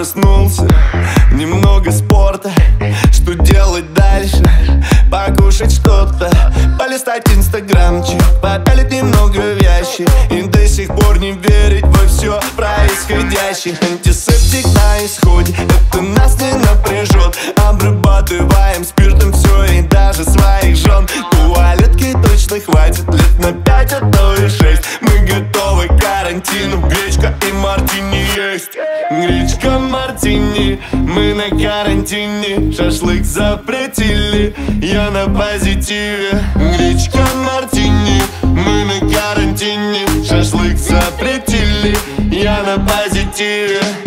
проснулся, немного спорта. Что делать дальше? Покушать что-то, полистать инстаграмчик, попялить немного в ящик и до сих пор не верить во все происходящее. Антисептик на исходе, это нас не напряжет. Обрабатываем спиртом все и даже своих жен. Туалетки точно хватит лет на 5, а то и 6. Мы готовы к карантину, гречка и мартини есть. Гречка, мартини, мы на карантине. Шашлык запретили, я на позитиве. Гречка, мартини, мы на карантине. Шашлык запретили, я на позитиве.